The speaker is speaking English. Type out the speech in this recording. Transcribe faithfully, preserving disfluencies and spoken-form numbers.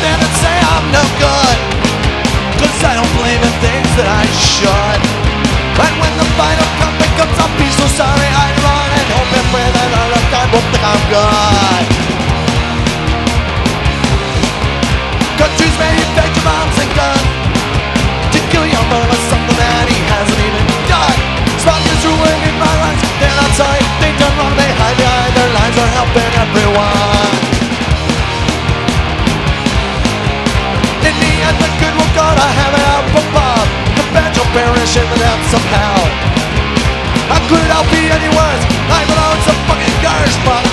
in and say I'm no good, 'cause I don't believe in things that I should. And when the final trumpet comes, I'll be so sorry. I run and hope and pray that other time won't think I'm good. Countries manufacture bombs and guns to kill your mother, something that he hasn't even done. Smog is ruining my life, they're not sorry. They done wrong, they hide behind their lines, are helping everyone. In the end, the good will gotta have it up above. The bad will perish in them somehow. How could I be any worse? I belong to fucking garbage, but